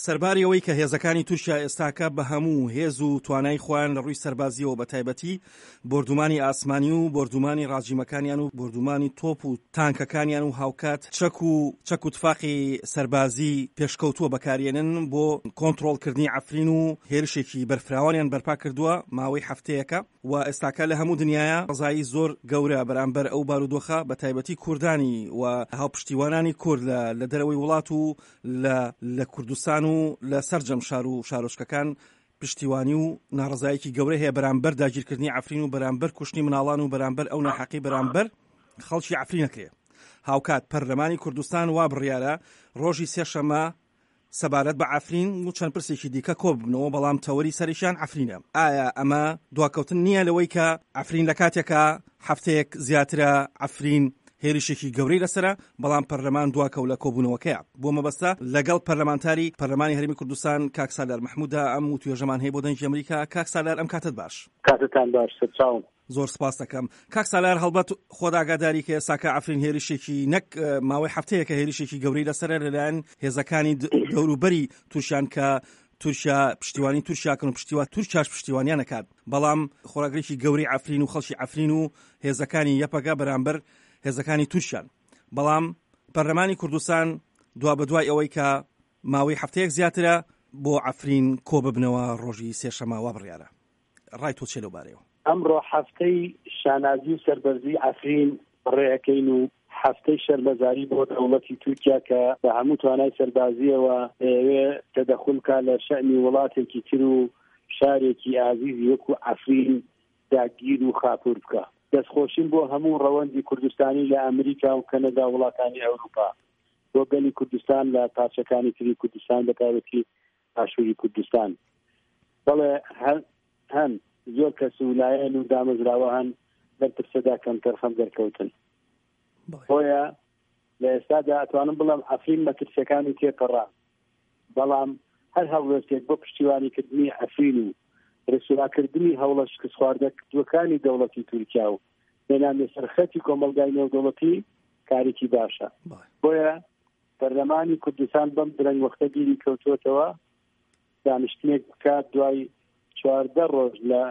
سەرباری ئەوەی کە هێزەکانی تورکیا ئێستاکە بە هەموو هێز و توانای خۆیان لە ڕووی سەربازیەوە بە تایبەتی بردومانی ئاسمانی و بردومانی ڕاجیمەکانیان و بردومانی تۆپ و تانکەکانیان و هاوکات چەک و تفاقی سەربازی پێشکەوتووە بەکارێنن بۆ کۆنتڕۆڵکردنی عەفرین و هێرشێکی بەرفراوانیان بەرپا کردووە ماوەی هەفتەیەکە و ئێستاکە لە هەموو دنیاە ڕزایی زۆر گەورە بەرامبەر ئەو بارودۆخە بە تایبەتی کوردانی و هاوپشتیوانانی کورد لە دەرەوەی وڵات و لە کوردستان و لە سەرجەم شار و شارۆچکەکان پشتیوانی و ناڕزایەکی گەورە هەیە بەرامبەر داگیرکردنی عەفرین و بەرامبەر کوشتنی مناڵان و بەرامبەر ئەو ناحەقی بەرامبەر خەڵکی عەفرینەکرێ. هاوکات پەرلەمانی کوردستان وا بڕیارە ڕۆژی سێشەمە سەبارەت بە عەفرین و چەند پرسێکی دیکە کۆ ببنەوە، بەڵام تەوەری سەریشان عەفرینە. ئایا ئەمە دواکەوتن نییە لەوەی کە عەفرین لە کاتێکە هەفتەیەک زیاترە عەفرین هێرشێکی گەورەی لەسرە، بەڵام پەرلەمان دواکەو لە کۆبوونەوەکەیە. بۆ مەبەستە لەگەڵ پەرلەمانتاری پەرلەمانی هەرێمی کوردستان کاک سالار محموودە ئەم و توێژەمان هەیە بۆ دەنگی ئەمریکا. کاک سالار ئەم کاتت باش. کاتتان باش. سەرچاوم. زۆر سپاس دەکەم. کاک سالار هەڵبەت خۆت ئاگاداری کە ئێستاکە عەفرین هێرشێکی نەک ماوەی هەفتەیەکە هێرشێکی گەورەی لەسرە لەلایەن هێزەکانی دەوروبەری تورکیان کە تورکیا پشتیوانی تورکیاکەن و تورکیاش پشتیوانیان نەکات، بەڵام خۆراگرێکی گەورەی عەفرین و خەڵکی عەفرین و هێزەکانی یەپەگە بەرامبەر هێزەکانی تورکیان. بەڵام پەرلەمانی کوردستان دوا بەدوای ئەوەی کە ماوەی هەفتەیەک زیاترە بۆ عەفرین کۆ ببنەوە ڕۆژی سێشەمە وا بڕیارە. ڕای تۆ چێ لەو بارەیەوە؟ ئەمڕۆ هەفتەی شانازی و سەربەرزی عەفرین ڕێەکەین و هەفتەی شەرمەزاری بۆ دەوڵەتی تورکیا کە بە هەموو توانای سەربازیەوە ئەوێ تەدەخولکە لە شەئنی وڵاتێکی تر و شارێکی ئازیزی وەکو عەفرین داگیر و خاپور بکە. دەستخۆشین بۆ هەموو ڕەوەندی کوردستانی لە ئەمریکا و کەنەدا وڵاتانی ئەوروپا، بۆ گەلی کوردستان لە پارچەکانی تری کوردستان بە تایبەتی ئاشووری کوردستان. بەڵێ هەن زۆر کەس وولایەن و دامەزراوە هەن بەرپرسەدا کەمتر خەم دەرکەوتن. بۆیە لە ئێستادا ئەتوانم بڵم عەفرین مەترسیەکانی تێپەڕا، بەڵام هەر هەڵوێستێک بۆ پشتیوانیکردنی عەفرین و ڕێسوراکردنی هەوڵە شکست خواردەکانی دەوڵەتی تورکیا و هێناندە سەرخەتی کۆمەلگای نێودەوڵەتی کارێکی باشە. بۆیە پەرلەمانی کوردستان بەم درەنگ وەختە بیری کەوتوتەوە دانیشتنێک بکات دوای 14 ڕۆژ لە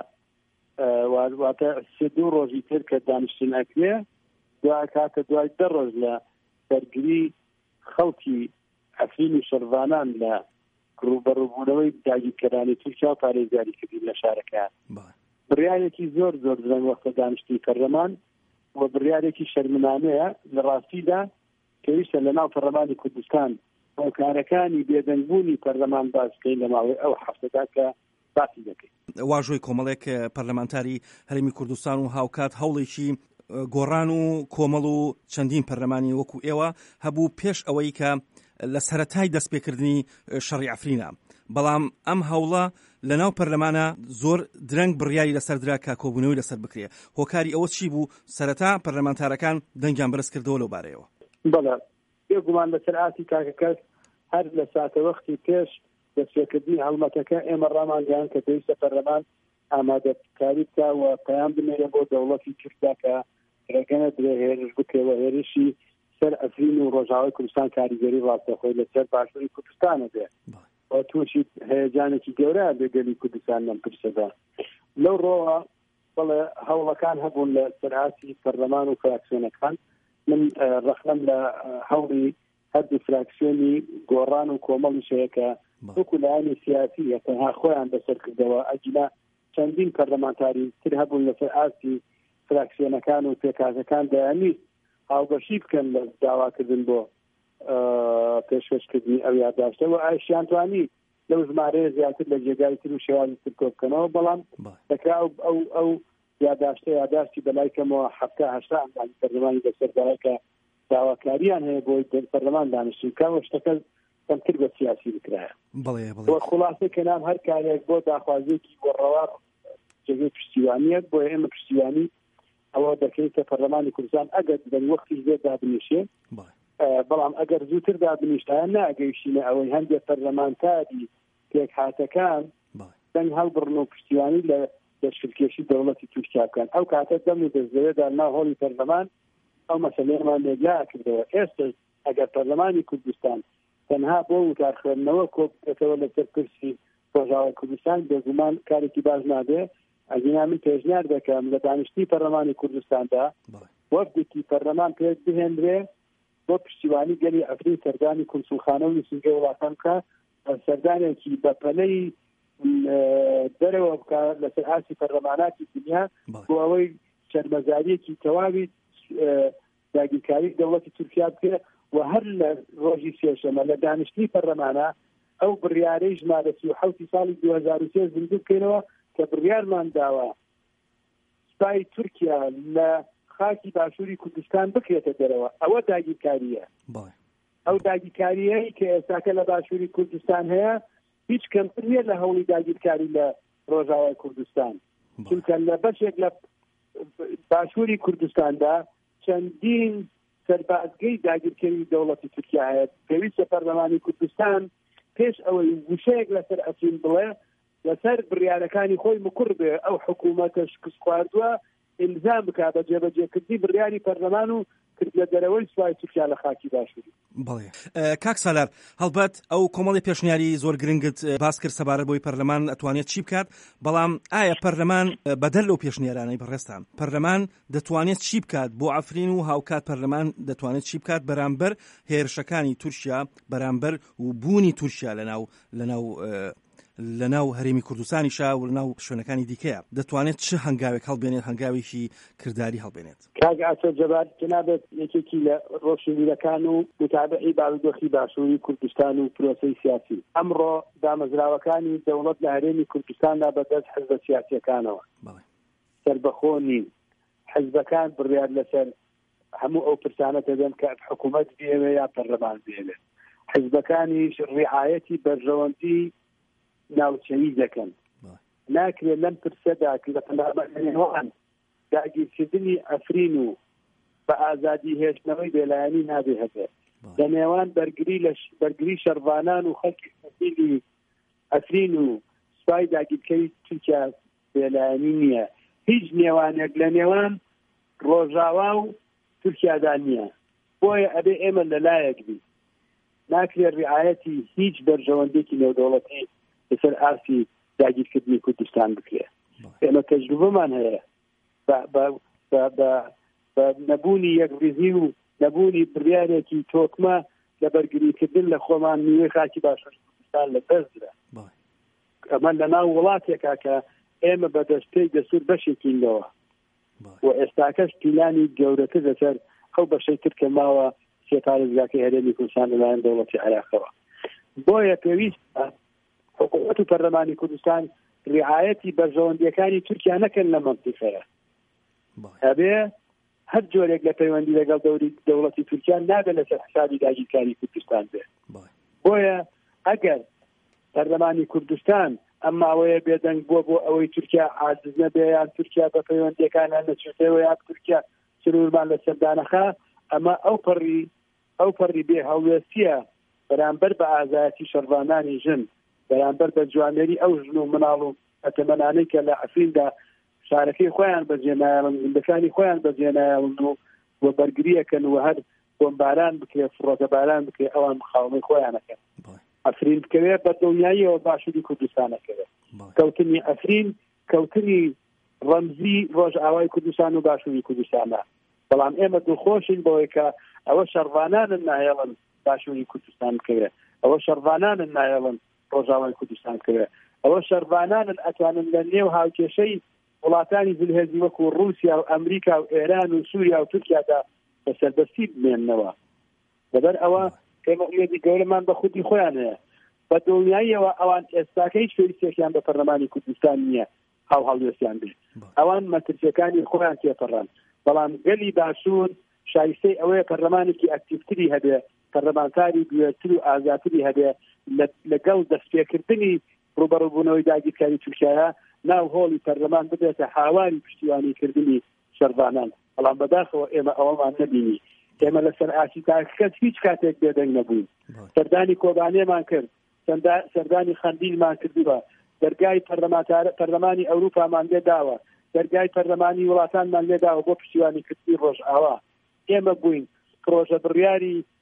واتە 32 ڕۆژی تر کە دانیشتن ئەکرێ، دوای کاتە دوای 10 ڕۆژ لە سەرگری خەڵکی عەفرین و شەروانان لە ڕوبەڕووبوونەوەی داگیرکەرانی تورکیا و پارێزگاریکردن لە شارەکان. بڕیارێکی زۆر درەنگ وەختە دانیشتنی پەرلەمان و بڕیارێکی شەرمنامەیە لە ڕاستیدا پێویستە لە ناو پەرلەمانی کوردستان هۆکارەکانی بێدەنگبوونی پەرلەمان باس بکەین لە ماوەی ئەو هەفتەدا کە باسی دەکەین. واژۆی کۆمەڵێک پەرلەمانتاری هەرێمی کوردستان و هاوکات هەوڵێکی گۆڕان و کۆمەڵ و چەندین پەرلەمانی وەکو ئێوە هەبوو پێش ئەوەی کە لە سەرەتای دەستپێکردنی شەڕی عەفرینە، بەڵام ئەم هەوڵە لە ناو پەرلەمانە زۆر درەنگ بڕیاری لەسەردرا کە کۆبوونەوەی لەسەر بکرێ. هۆکاری ئەوە چی بوو؟ سەرەتا پەرلەمانتارەکان دەنگیان بەرز کردەوە لەو بارەیەوە. بەڵێ بێگومان لەسەر ئاسی کاکەکەس هەر لە ساتە وەختی پێش دەستپێکردنی هەڵمەتەکە ئێمە ڕامانگەیان کە پێویستە پەرلەمان ئامادەکاری بکە و پەیام بنێرە بۆ دەوڵەتی تورکیا کە ڕێگەنە درێ هێرش بکرێەوە هێرشی سەر عەفرین و ڕۆژاوای کوردستان کاریگەری ڕاستەخۆی لەسەر باشووری کوردستانە بێ و تووشی هەیەجانێکی گەورەیە بێگەلی کوردستان لەم پرسەدا. لەو ڕۆوە بەڵێ هەوڵەکان هەبوون لە سەرعاسی پەرلەمان و فراکسیۆنەکان. من ڕەخنەم لە هەوڵی هەردوو فراکسیۆنی گۆڕان و کۆمەڵی شەیەکە وەکو لایەنی سیاسی تەنها خۆیان بەسەر کردەوە، ئەجلا چەندین پەرلەمانتاری تر هەبوون لە سەرعاسی فراکسیۆنەکان و پێکاتەکان دەیانویست هاوبەشی بکەن لە داواکردن بۆ پێشکەشکردنی ئەو یادداشتە و ئایشیان توانی لەو ژمارەیە زیاتر لە جێگای تر و شێوازی تر کۆ بکەنەوە، بەڵام دەکرا ئەو یادداشتی بەلایکەمەوە 70-80 ئەندامی پەرلەمانی بەسەردایە کە داواکاریان هەیە بۆی پەرلەمان دانیشتن کاوە شتەکە کەمتر بە سیاسی بکرایە. بۆ خلاصە کەنام هەر کارێک بۆ داخوازیەکی گۆڕەوە جێگەی پشتیوانیەک بۆ ئێمە پشتیوانی ئەوە دەکەیتە پەرلەمانی کوردستان ئەگەر دەنگ وەختی زێر دابنیشێ، بەڵام ئەگەر زووتر دابنیشتیان ناگەیشتینە ئەوەی هەندێک پەرلەمانتاری پێک هاتەکان دەنگ هەڵبڕن و پشتیوانی لە دەستکێشی دەوڵەتی تورکیا بکەن. ئەو کاتە دەم و دەستەوێدا ناو هۆڵی پەرلەمان ئەو مەسەلەیەمان لێگا کردەوە. ئێستا ئەگەر پەرلەمانی کوردستان تەنها بۆ وتارخێنەوە کۆبێتەوە لەسەر کرسی ڕۆژاوای کوردستان بێگومان کارێکی باش نابێ. ئەگینا من پێشنیار دەکەم لە دانیشتنی پەرلەمانی کوردستاندا وەفدێکی پەرلەمان پێ بهێنرێ بۆ پشتیوانی گەلی ئەفرین سەردانی کونسوڵخانە و نووسینگە وڵاتان کە سەردانێکی بە پەلەی دەرەوە بکە لەسەر ئاسی پەرلەماناتی دنیا بۆ ئەوەی شەرمەزاریەکی تەواوی داگیرکاری دەوڵەتی تورکیا بکە و هەر لە ڕۆژی سێشەمە لە دانیشتنی پەرلەمانە ئەو بڕیارەی ژمارە 37 ساڵی 2003 زیندوو بکەینەوە کە بڕیارمان داوە سوپای تورکیا لە خاکی باشووری کوردستان بکرێتە دەرەوە. ئەوە داگیرکاریە. ئەو داگیرکاریەی کە ئێستاکە لە باشووری کوردستان هەیە هیچ کەمتر نیە لە هەوڵی داگیرکاری لە ڕۆژاوای کوردستان، چونکە لە بەشێک لە باشووری کوردستاندا چەندین سەربازگەی داگیرکاری دەوڵەتی تورکیا هەیە. پێویستە پەرلەمانی کوردستان پێش ئەوەی وشەیەک لەسەر ئەچین بڵێ لەسەر بڕیارەکانی خۆی مکوڕ بێ ئەو حکوومەتە شکست خواردووە ئیلزام بکا بە جێبەجێکردنی بڕیاری پەرلەمان و کرد لە دەرەوەی سوپای تورکیا لە خاکی باشووری. بەڵێ کاک سالار، هەڵبەت ئەو کۆمەڵی پێشنیاری زۆر گرنگت باس کرد سەبارەت بۆی پەرلەمان ئەتوانێت چی بکات، بەڵام ئایا پەرلەمان بەدەر لەو پێشنیارانەی بەڕێستان پەرلەمان دەتوانێت چی بکات بۆ ئەفرین و هاوکات پەرلەمان دەتوانێت چی بکات بەرامبەر هێرشەکانی تورکیا، بەرامبەر و بوونی تورکیا لەناو هەرێمی کوردستانیشا و لەناو شوێنەکانی دیکەیە دەتوانێت چه هەنگاوێک هەڵبێنێت، هەنگاوێکی کردداری هەڵبێنێت؟ کاک ئاسۆ جەبار جەنابەت یەکێکی لە ڕۆشنبیرەکان و متابعی بارودۆخی باشووری کوردستان و پرۆسەی سیاسی ئەمڕۆ دامەزراوەکانی دەوڵەت لە هەرێمی کوردستاندا بەدەست حزبە سیاسیەکانەوە سەربەخۆ نین. حزبەکان بڕیار لەسەر هەموو ئەو پرسانە دەدەن کە حکوومەت بێوێ یا پەرلەمان بێوێ. حزبەکانیش ڕیعایەتی بەرژەوەندی ناوچەیی دەکەن. ناکرێت لەم پرسەدا کە لە پەرلەمانەوەیان داگیرکردنی ئەفرین و بە ئازادی هێشتنەوەی بێلایەنی نابێ هەبێت. لە نێوان بەرگری شەڕوانان و خەڵکی سەفیری ئەفرین و سوپای داگیرکەری تورکیا بێلایەنی نییە. هیچ نێوانێک لە نێوان ڕۆژاوا و تورکیادا نییە. بۆیە ئەبێ ئێمە لەلایەک بین. ناکرێت ڕیعایەتی هیچ بەرژەوەندێکی نێودەوڵەتی لەسەر ئاسی داگیرکردنی کوردستان بکرێ. ئێمە تەجروبەمان هەیە بە نەبوونی یەکریزی و نەبوونی بڕیارێکی تۆکمە لە بەرگریکردن لە خۆمان نیوەی خاکی باشووری کوردستان لە دەستدا. ئەمە لە ناو وڵاتێکا کە ئێمە بە دەستپێی دەسوور بەشێکینەوە و ئێستاکەش پیلانی گەورەتر لەسەر ئەو بەشەی تر کە ماوە سێپارێزگاکەی هەرێمی کوردستان لەلایەن دەوڵەتی عێراقەوە. بۆیە پێویستە حکوومەت و پەرلەمانی کوردستان ڕیعایەتی بەرژەوەندیەکانی تورکیا نەکەن لە مەنتیقەیە. ئەبێ هەر جۆرێک لە پەیوەندی لەگەڵ دەوڵەتی تورکیا نابێت لەسەر حسابی داگیرکاری کوردستان بێت. بۆیە ئەگەر پەرلەمانی کوردستان ئەم ماوەیە بێدەنگ بۆ ئەوەی تورکیا عاجز نەبێ یان تورکیا بە پەیوەندیەکانیان نەچێتەوە یا تورکیا سرورمان لەسەر دانەخا، ئەمە ئەو پەڕی بێ هەڵوێستیە بەرامبەر بە ئازایەتی شەڕوانانی ژن، بەرامبەر بە جوانێری ئەو ژن و مناڵ و ئەتەمەنانەی کە لە ئەفریندا شارەکەی خۆیان بەجێنایڵن، زیندەکانی خۆیان بەجێنایڵن و بەرگریەکەن و هەر بۆمباران بکرێت فڕۆکەباران بکرێت ئەوان مخاومەی خۆیانەکەن. ئەفرین بکەوێت بە دڵنیاییەوە باشووری کوردستانەکەوێت. کەوتنی ئەفرین کەوتنی ڕەمزی ڕۆژئاوای کوردستان و باشووری کوردستانە. بەڵام ئێمە دڵخۆشین بەوەی کە ئەوە شەڕوانانن نایەڵن باشووری کوردستان بکەوێت، ئەوە شەڕوانانن نایەڵن ڕۆژاوای کوردستان بکەوێت، ئەوە شەڕوانانن ئەتوانن لە نێو هاوکێشەی وڵاتانی جلهێزی وەکو رووسیا و ئەمریکا و ئێران و سووریا و تورکیادا بەسەربەستی بمێننەوە. لەبەر ئەوە ئێمە ئومێدی گەورەمان بە خودی خۆیان هەیە. بە دڵنیاییەوە ئەوان ئێستاکە هیچ پێویستێکیان بە پەرلەمانی کوردستان نییە هەڵوێستیان بێت. ئەوان مەترسیەکانی خۆیان تێپەڕان. بەڵام گەلی باشوور شایستەی ئەوەیە پەرلەمانێکی ئەکتیڤتری هەبێ، پەرلەمانتاری گوێتر و ئازاتری هەبێ لەگەڵ دەستپێکردنی ڕوبەڕووبوونەوەی داگیرکاری تورکیایە ناو هۆڵی پەرلەمان ببێتە هاواری پشتیوانیکردنی شەڕوانان. بەڵام بەداخەوە ئێمە ئەوەمان نەبینی. ئێمە لەسەر ئاسی تاکەس هیچ کاتێک بێدەنگ نەبووین. سەردانی کۆبانێمان کرد، سەردانی خەندیلمان کردووە، دەرگای پەرلەمانی ئەوروپامان لێداوە، دەرگای پەرلەمانی وڵاتانمان لێداوە بۆ پشتیوانیکردنی ڕۆژئاوا. ئێمە بووین کڕۆژە بڕیاری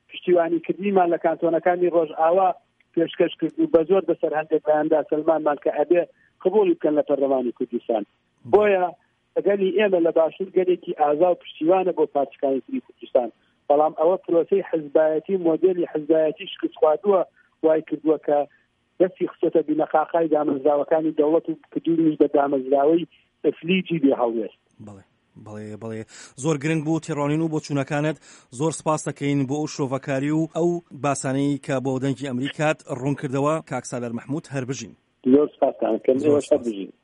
پشتیوانی کردیمان لە کانتۆنەکانی ڕۆژئاوا پێشکەش کرد و بە زۆر بەسەر هەندێک بەیاندا سلمانمان کە ئەبێ قبوڵی بکەن لە پەرلەمانی کوردستان. بۆیە ئەگەری ئێمە لە باشوور گەلێکی ئازا و پشتیوانە بۆ پارچەکانی تری کوردستان، بەڵام ئەوە پرۆسەی حزبایەتی مۆدێلی حزبایەتی شکست خواردووە وای کردووە کە دەستی خستۆتە بینەقاقای دامەزراوەکانی دەوڵەت و کردوونی بە دامەزراوەی ئەفلیجی بێ هەڵوێست. بەڵێ زۆر گرنگ بوو تێڕۆنین و بۆ چوونەکانت زۆر سپاس دەکەین بۆ ئەو شۆڤەکاری و ئەو باسانەی کە بۆ دەنگی ئەمریکات ڕوون کردەوە. کاک سالار مەحموود هەر بژین. زۆر سپاسان کەم ئێوەش هەر بژین.